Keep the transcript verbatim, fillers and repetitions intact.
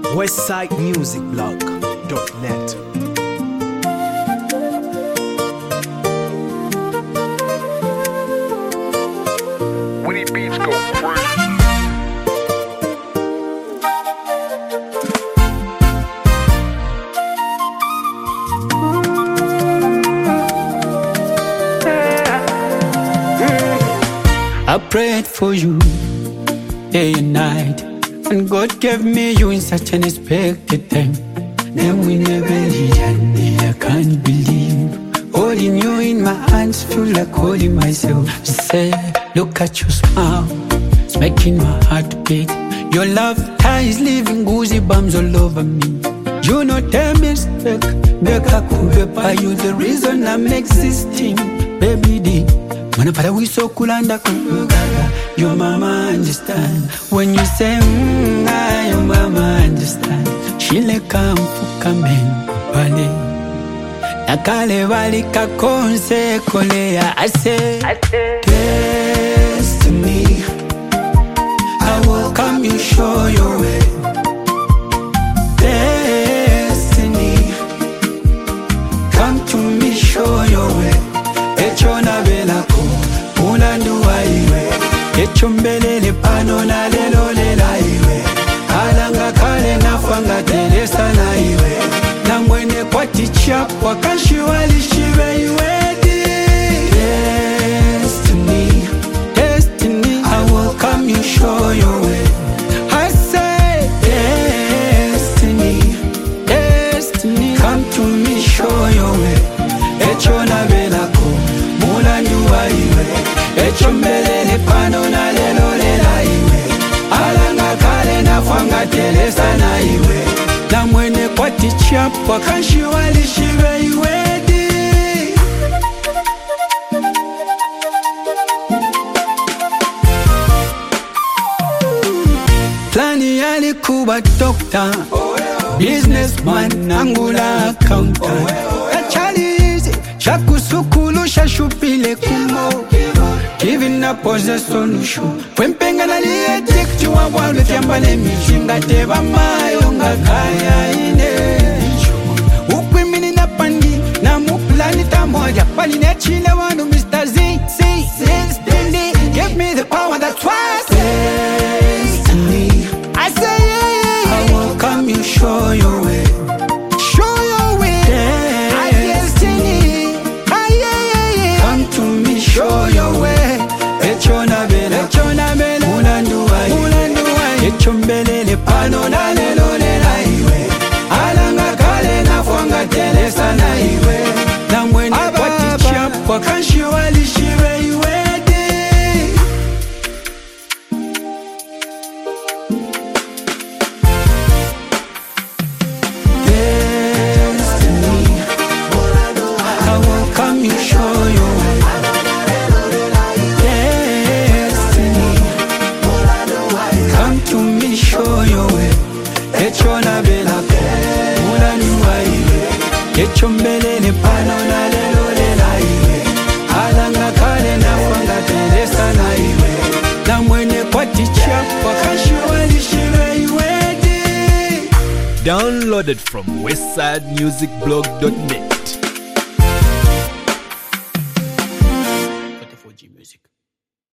westside music blog dot net. Winnie Beats go crazy. I prayed for you day and night, and God gave me you in such an unexpected time. Then we never did, and I can't believe holding you in my hands, feel like holding myself. Say, look at your smile, it's making my heart beat. Your love is leaving goosey bumps all over me. You know the mistake, make I could by you the reason I'm existing, baby D. When I find we so cool and I could your mama understand. When you say, mm, I, your mama understand. She le come for coming, bale. Nakale vali kakonse kolea. I say, destiny, I will come you show your way. Destiny, come to me show your way. Echona belako, unandu waiwe. Echombelele pano na lelo lela iwe. Alanga kale na fanga telesa na iwe. Na mwene kwa ticha wakashi walishiwe iwe. Destiny, destiny, I will come you show your way. I say, destiny, destiny, come to me show your way. Echona belako, mulandu waiwe. Echombelele pano na lelo lela iwe. Alanga kale na fanga telesa na iwe. Na mwene kwa ticha wakashi walishiwe iwe. Plani alikuwa doctor, businessman, angula accountant. Achalizi, shakusukulu shashupile kumo. Giving up was a solution. When penga liye take to a wall with yambale mishinga teba mayonga kaya ine. Ukwimini na pandi na muplani tamoja. Pali ne chile wanu Mister Z. Z, Z, Stindy. Give me the power, that's why I say destiny. I say yeah, I will come you show your way. Show your way. I destiny. I yeah, yeah, yeah. Come to me, show your way. Echona bela, echona bela, unanduwa, unanduwa. Echombelele pano na lelo lela iwe. Alanga kale na fwanga telesa na iwe. Na mwene kwa ticha kwa kanshi walishiwe iwe. Destiny, I will come you show your way. Show your way. Echona bela ko, unanduwa iwe. Echombelele pano na lelo lela iwe. Alanga kale na fanga telesa na iwe. Na mwene kwa ticha wakashi walishiwe iwe. Downloaded from westside music blog dot net.